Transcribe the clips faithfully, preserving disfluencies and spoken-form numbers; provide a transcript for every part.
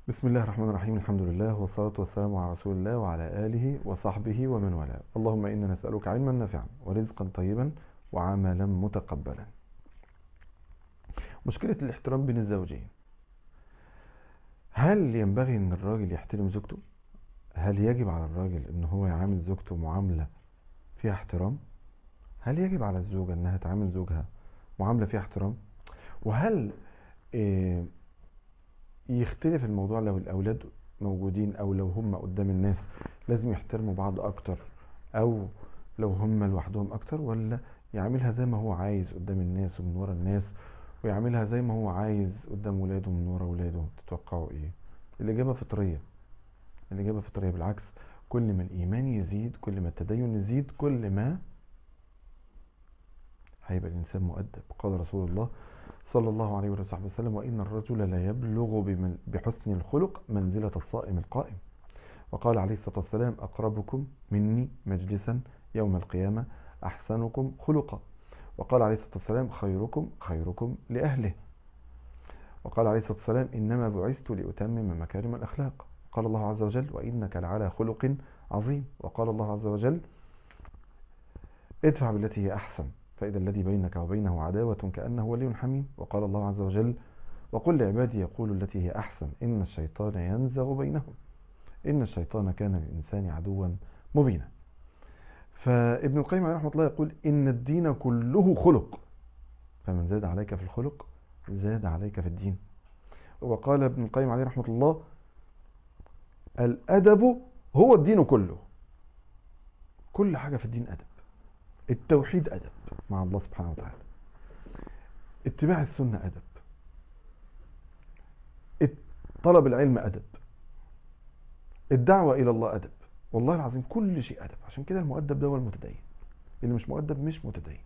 بسم الله الرحمن الرحيم. الحمد لله والصلاة والسلام على رسول الله وعلى آله وصحبه ومن والاه. اللهم إنا نسألك علما نافعا ورزقا طيبا وعملا متقبلا. مشكلة الاحترام بين الزوجين، هل ينبغي ان الراجل يحترم زوجته؟ هل يجب على الراجل ان هو يعامل زوجته معاملة فيها احترام؟ هل يجب على الزوجة انها تعامل زوجها معاملة فيها احترام؟ وهل إيه يختلف الموضوع لو الأولاد موجودين أو لو هم قدام الناس لازم يحترموا بعض أكتر، أو لو هم لوحدهم أكتر، ولا يعملها زي ما هو عايز قدام الناس ومن ورا الناس ويعملها زي ما هو عايز قدام ولاده ومن ورا ولاده؟ تتوقعوا إيه؟ الإجابة فطرية. الإجابة فطرية بالعكس، كل ما الإيمان يزيد، كل ما التدين يزيد، كل ما هيبقى الإنسان مؤدب. قال رسول الله صلى الله عليه وصحبه وسلم: وإن الرجل لا يبلغ بحسن الخلق منزلة الصائم القائم. وقال عليه الصلاة والسلام: أقربكم مني مجلسا يوم القيامة أحسنكم خلقا. وقال عليه الصلاة والسلام: خيركم خيركم لأهله. وقال عليه الصلاة والسلام: إنما بعثت لأتمم مكارم الأخلاق. قال الله عز وجل: وإنك لعلى خلق عظيم. وقال الله عز وجل: ادفع بالتي هي أحسن فإذا الذي بينك وبينه عداوة كأنه ولي حميم. وقال الله عز وجل: وقل لعبادي يقولوا التي هي أحسن إن الشيطان ينزغ بينهم إن الشيطان كان للإنسان عدوا مبينا. فابن القيم عليه رحمة الله يقول: إن الدين كله خلق، فمن زاد عليك في الخلق زاد عليك في الدين. وقال ابن القيم عليه رحمة الله: الأدب هو الدين كله. كل حاجة في الدين أدب. التوحيد أدب مع الله سبحانه وتعالى، اتباع السنة أدب، طلب العلم أدب، الدعوة إلى الله أدب. والله العظيم كل شيء أدب. عشان كده المؤدب ده هو المتدين، اللي مش مؤدب مش متدين.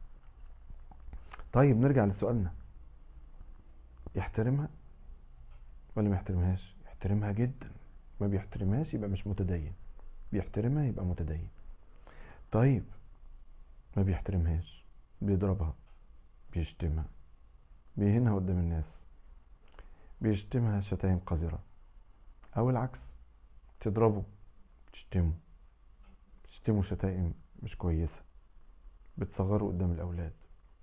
طيب نرجع لسؤالنا، يحترمها ولا ما يحترمهاش؟ يحترمها جدا. ما بيحترمهاش يبقى مش متدين، بيحترمها يبقى متدين. طيب ما بيحترمهاش، بيضربها، بيشتمها، بيهينها قدام الناس، بيشتمها شتائم قذرة، او العكس، تضربه، تشتمه، تشتمه شتائم مش كويسة، بتصغره قدام الأولاد.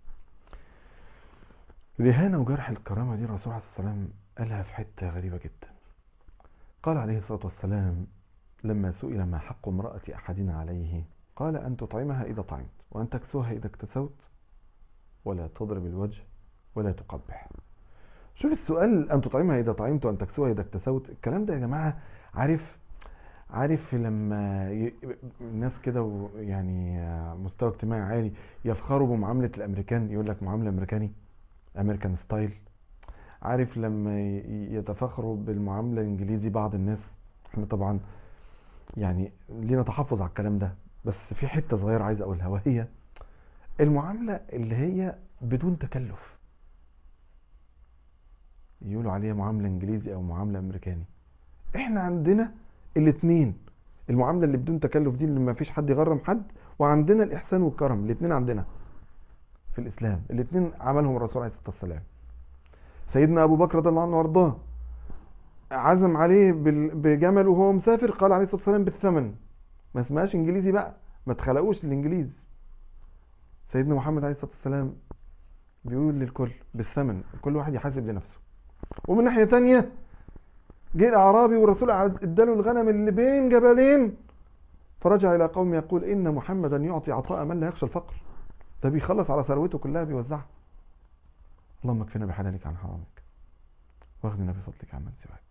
الإهانة وجرح الكرامة دي الرسول عليه الصلاة والسلام قالها في حتة غريبة جدا. قال عليه الصلاة والسلام لما سئل ما حق امرأة أحدنا عليه، قال: أن تطعمها إذا طعمت، وأن تكسوها إذا اكتسوت، ولا تضرب الوجه ولا تقبح. شوف السؤال، أن تطعمها إذا طعمت وأن تكسوها إذا اكتسوت. الكلام ده يا جماعة، عارف عارف لما ي... الناس كده يعني مستوى اجتماعي عالي يفخروا بمعاملة الأمريكان، يقول لك معاملة أمريكاني، أمريكان ستايل. عارف لما يتفخروا بالمعاملة الإنجليزي بعض الناس، احنا طبعا يعني لينا تحفظ على الكلام ده، بس في حتة صغيرة عايز أقولها، وهي المعاملة اللي هي بدون تكلف، يقولوا عليها معاملة إنجليزي أو معاملة أمريكاني. احنا عندنا الاتنين، المعاملة اللي بدون تكلف دي اللي ما فيش حد يغرم حد، وعندنا الإحسان والكرم. الاتنين عندنا في الإسلام، الاتنين عملهم الرسول عليه الصلاة والسلام. سيدنا أبو بكر رضي الله عنه وارضاه عزم عليه بجمل وهو مسافر، قال عليه الصلاة والسلام: بالثمن. ما اسمهاش انجليزي بقى، ما تخلقوش الانجليز. سيدنا محمد عليه الصلاة والسلام بيقول للكل بالثمن، كل واحد يحاسب لنفسه. ومن ناحية تانية جه الاعرابي والرسول اداله الغنم اللي بين جبلين، فرجع الى قوم يقول: ان محمدا يعطي عطاء من لا يخشى الفقر. ده بيخلص على ثروته كلها بيوزعها. اللهم اكفنا بحلالك عن حرامك واغننا بفضلك عمن سواك.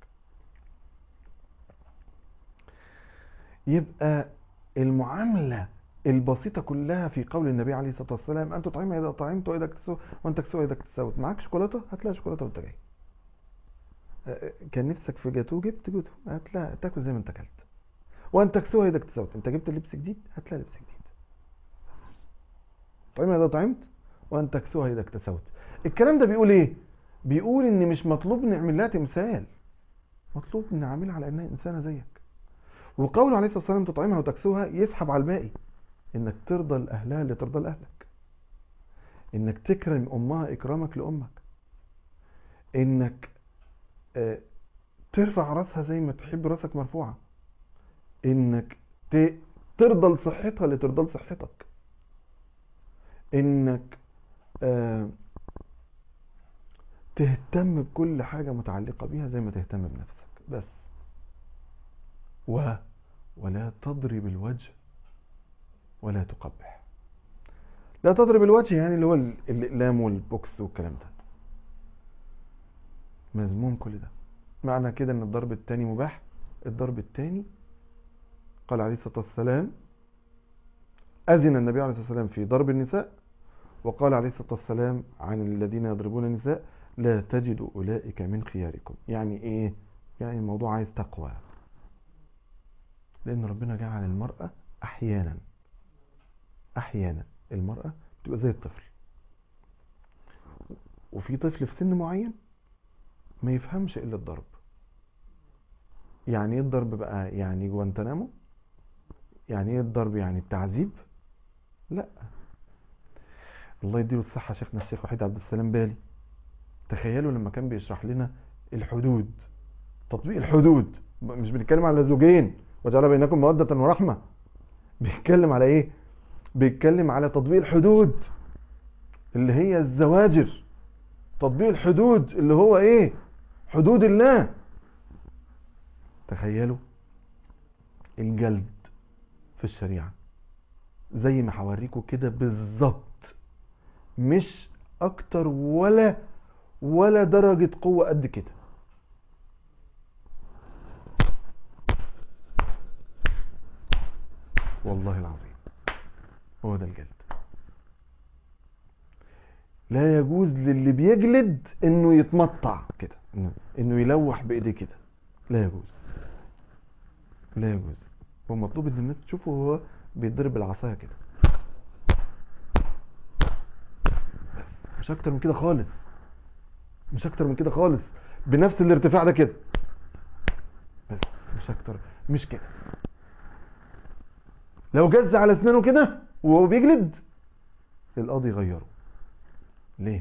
يبقى المعاملة البسيطة كلها في قول النبي عليه الصلاة والسلام: أن تطعمها إذا طعمت وإذا اكتسوت وأن تكسوها إذا اكتسوت. معاك شوكولاتة؟ هتلاقي شوكولاتة وأنت جاي. كان نفسك في جاتوه؟ جبت جاتوه، هتلاقي تاكل زي ما أنت أكلت. وأن تكسوها إذا اكتسوت، أنت جبت لبس جديد هتلاقي لبس جديد. طعمها إذا طعمت وأن تكسوها إذا اكتسوت. الكلام ده بيقول إيه؟ بيقول إن مش مطلوب نعمل لها تمثال، مطلوب نعملها على إنها إنسانة زيك. وقوله عليه الصلاة والسلام: تطعمها وتكسوها، يسحب على الباقي، انك ترضى لاهلها اللي ترضى لاهلك، انك تكرم امها اكرامك لامك، انك ترفع راسها زي ما تحب راسك مرفوعة، انك ت... ترضى لصحتها اللي ترضى لصحتك، انك آه تهتم بكل حاجة متعلقة بيها زي ما تهتم بنفسك بس. و ولا تضرب الوجه ولا تقبح. لا تضرب الوجه يعني اللي هو الإقلام والبوكس والكلام ده، مذموم كل ده. معنى كده ان الضرب التاني مباح. الضرب التاني قال عليه الصلاة والسلام، أذن النبي عليه الصلاة والسلام في ضرب النساء، وقال عليه الصلاة والسلام عن الذين يضربون النساء لا تجد أولئك من خياركم. يعني ايه؟ يعني الموضوع عايز تقوى، لأن ربنا جعل المرأة أحيانا أحيانا المرأة تبقى زي الطفل، وفي طفل في سن معين ما يفهمش إلا الضرب. يعني ايه الضرب بقى؟ يعني جوانتنامو؟ يعني ايه الضرب؟ يعني التعذيب؟ لا. الله يديله الصحة شيخنا الشيخ وحيد عبد السلام بالي، تخيلوا لما كان بيشرح لنا الحدود، تطبيق الحدود، مش بنتكلم على زوجين وجعل بينكم مودة ورحمة، بيتكلم على ايه؟ بيتكلم على تطبيق الحدود اللي هي الزواجر، تطبيق الحدود اللي هو ايه؟ حدود الله. تخيلوا الجلد في الشريعة زي ما حوريكم كده بالظبط، مش اكتر ولا ولا درجة قوة قد كده. والله العظيم هو ده الجلد. لا يجوز للي بيجلد انه يتمطع كده، انه يلوح بايديه كده، لا يجوز، لا يجوز. هو مطلوب ان الناس تشوفه هو بيضرب العصايه كده، مش اكتر من كده خالص، مش اكتر من كده خالص، بنفس الارتفاع ده كده بس، مش اكتر، مش كده. لو جز على اسنانه كده وهو بيجلد القاضي يغيره. ليه؟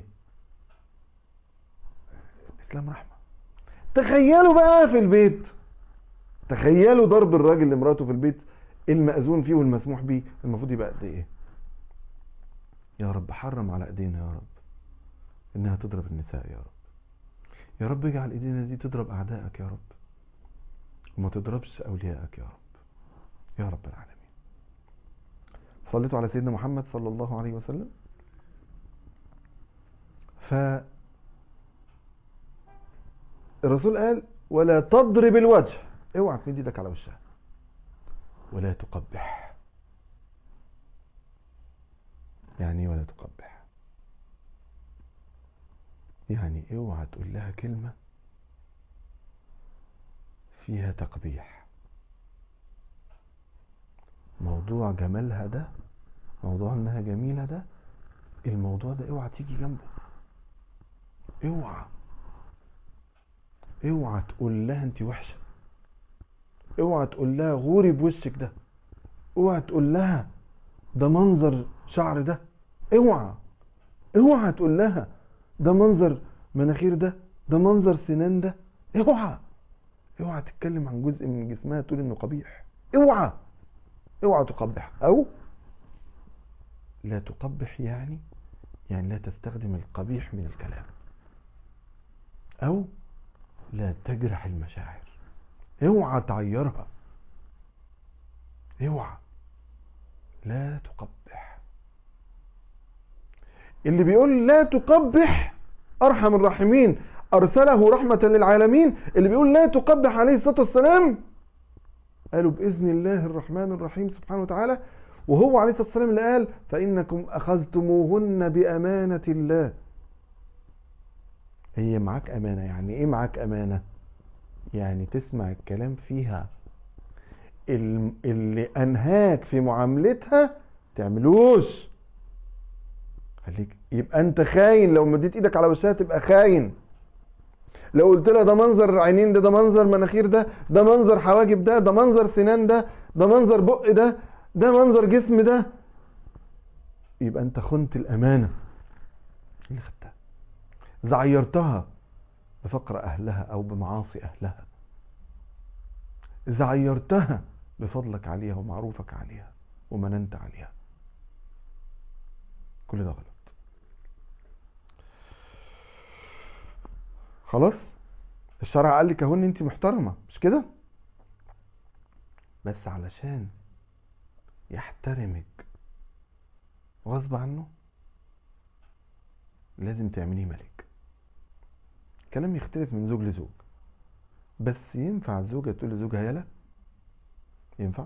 الاسلام رحمه. تخيلوا بقى في البيت، تخيلوا ضرب الراجل لمراته في البيت المأذون فيه والمسموح بيه المفروض يبقى قد ايه؟ يا رب حرم على ايدينا يا رب انها تضرب النساء يا رب. يا رب اجعل ايدينا دي تضرب اعدائك يا رب، وما تضربش اوليائك يا رب يا رب العالمين. صليتوا على سيدنا محمد صلى الله عليه وسلم. ف الرسول قال ولا تضرب الوجه، اوعى تمد ايدك على وشها، ولا تقبح. يعني ايه ولا تقبح؟ يعني اوعى تقول لها كلمة فيها تقبيح. موضوع جمالها ده، موضوع انها جميلة ده، الموضوع ده اوعى تيجي جنبه. اوعى اوعى تقول لها انت وحشة، اوعى تقول لها غوري بوشك ده، اوعى تقول لها ده منظر شعر ده، اوعى اوعى تقول لها ده منظر مناخير ده، ده منظر سنان ده، اوعى اوعى تتكلم عن جزء من جسمها تقول انه قبيح. اوعى اوعى تقبح. او لا تقبح يعني يعني لا تستخدم القبيح من الكلام، او لا تجرح المشاعر. اوعى تعيرها، اوعى، لا تقبح. اللي بيقول لا تقبح ارحم الراحمين ارسله رحمة للعالمين. اللي بيقول لا تقبح عليه الصلاة والسلام قالوا بإذن الله الرحمن الرحيم سبحانه وتعالى، وهو عليه الصلاة والسلام اللي قال فإنكم أخذتموهن بأمانة الله. هي معاك أمانة. يعني إيه معاك أمانة؟ يعني تسمع الكلام فيها، اللي أنهاك في معاملتها تعملوش. خليك يبقى أنت خاين. لو مديت إيدك على وشها تبقى خاين. لو قلت لها ده منظر عينين ده، ده منظر مناخير ده، ده منظر حواجب ده، ده منظر سنان ده، ده منظر بق ده، ده منظر جسم ده، يبقى انت خنت الامانة اللي خدتها، زعيرتها بفقر اهلها او بمعاصي اهلها. إذا عيرتها بفضلك عليها ومعروفك عليها ومننت عليها، كل ده غلط. خلاص، الشرع قال لك اهو ان انت محترمة، مش كده؟ بس علشان يحترمك غصب عنه لازم تعمليه ملك. كلام يختلف من زوج لزوج، بس ينفع الزوجة تقول لزوجها يلا؟ ينفع؟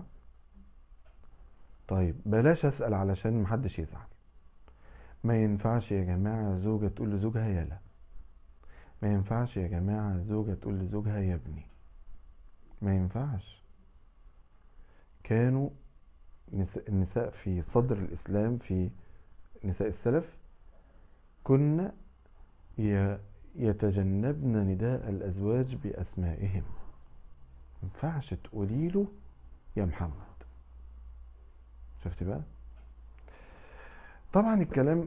طيب بلاش اسأل علشان محدش يزعل. ما ينفعش يا جماعة زوجة تقول لزوجها يلا. ما ينفعش يا جماعة زوجة تقول لزوجها يا ابني. ما ينفعش. كانوا النساء في صدر الإسلام، في نساء السلف، كنا يتجنبن نداء الأزواج بأسمائهم. ما ينفعش تقولي له يا محمد. شفت بقى؟ طبعا الكلام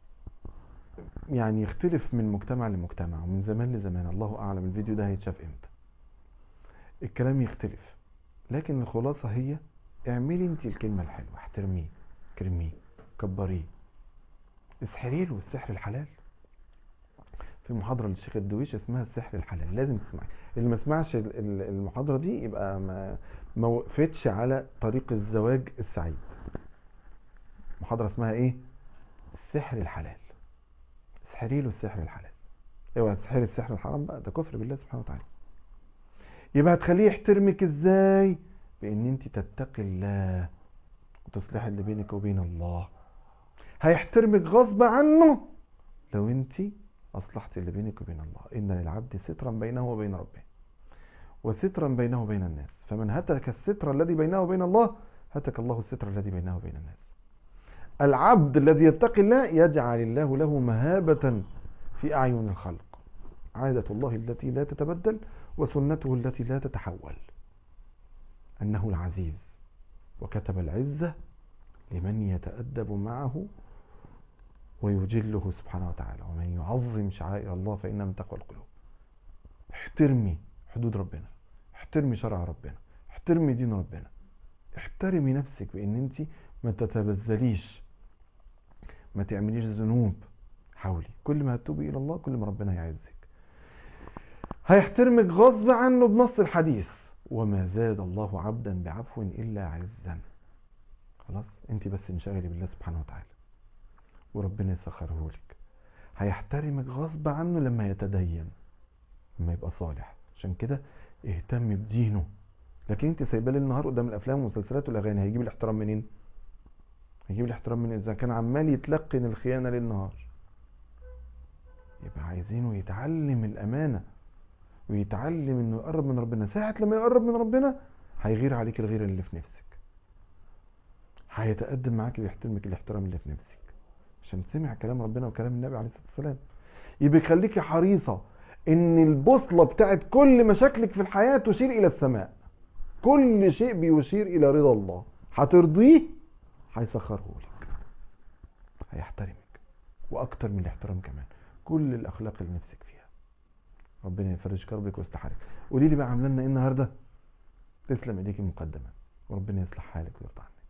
يعني يختلف من مجتمع لمجتمع ومن زمان لزمان، الله أعلم الفيديو ده هيتشاف امتى. الكلام يختلف، لكن الخلاصة هي اعملي انت الكلمة الحلوة، احترميه، كرميه، كبريه، اسحري له السحر الحلال. في محاضرة للشيخ الدويش اسمها السحر الحلال، لازم تسمعي. اللي ما سمعش المحاضرة دي يبقى ما ما وقفتش على طريق الزواج السعيد. محاضرة اسمها ايه؟ السحر الحلال. اسحري له السحر الحلال، اوعى تسحري السحر الحرام بقى، ده كفر بالله سبحانه وتعالى. يبقى هتخليه يحترمك ازاي؟ بان انت تتقي الله وتصلحي اللي بينك وبين الله. هيحترمك غصب عنه لو انت اصلحت اللي بينك وبين الله. ان للعبد سترا بينه وبين ربه وسترا بينه وبين الناس، فمن هتك الستر الذي بينه وبين الله هتك الله الستر الذي بينه وبين الناس. العبد الذي يتقي الله يجعل الله له مهابة في أعين الخلق. عادة الله التي لا تتبدل وسنته التي لا تتحول، أنه العزيز وكتب العزة لمن يتأدب معه ويجله سبحانه وتعالى. ومن يعظم شعائر الله فإنها من تقوى القلوب. احترمي حدود ربنا، احترمي شرع ربنا، احترمي دين ربنا، احترمي نفسك بان انت ما تتبذليش، ما تعمليش ذنوب. حاولي كل ما هتتوبي الى الله كل ما ربنا يعزك. هيحترمك غصب عنه بنص الحديث: وما زاد الله عبدا بعفو الا عزا. خلاص، انت بس انشغلي بالله سبحانه وتعالى وربنا يسخره لك. هيحترمك غصب عنه لما يتدين، لما يبقى صالح. عشان كده اهتم بدينه. لكن انت سايباه ليل نهار قدام الافلام والمسلسلات والاغاني، هيجيب الاحترام منين؟ هيجيب الاحترام منين اذا كان عمال يتلقن الخيانه ليل نهار؟ يبقى عايزينه يتعلم الامانه ويتعلم انه يقرب من ربنا. ساعه لما يقرب من ربنا هيغير عليك الغيره اللي في نفسك، هيتقدم معاك ويحترمك الاحترام اللي في نفسك عشان سمع كلام ربنا وكلام النبي عليه الصلاه والسلام. يبقى خليكي حريصه ان البوصله بتاعت كل مشاكلك في الحياه تشير الى السماء. كل شيء بيشير الى رضا الله. هترضيه هيسخره لك، هيحترمك واكتر من الاحترام كمان. كل الاخلاق اللي نفسك فيها. ربنا يفرج كربك ويستحرك. قولي لي بقى عامله لنا ايه النهارده؟ تسلم ايديكي مقدما وربنا يصلح حالك ويرضى عنك.